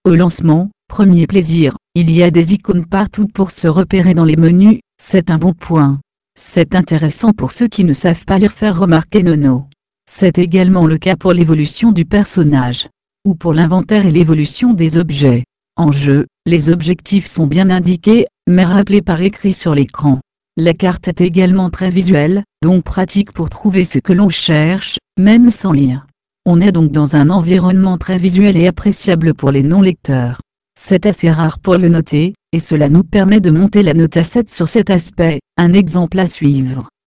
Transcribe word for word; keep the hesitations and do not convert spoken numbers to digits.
Au lancement, premier plaisir, il y a des icônes partout pour se repérer dans les menus, c'est un bon point. C'est intéressant pour ceux qui ne savent pas lire, faire remarquer Nono. C'est également le cas pour l'évolution du personnage, ou pour l'inventaire et l'évolution des objets. En jeu, les objectifs sont bien indiqués, mais rappelés par écrit sur l'écran. La carte est également très visuelle, donc pratique pour trouver ce que l'on cherche, même sans lire. On est donc dans un environnement très visuel et appréciable pour les non-lecteurs. C'est assez rare pour le noter, et cela nous permet de monter la note à sept sur cet aspect, un exemple à suivre.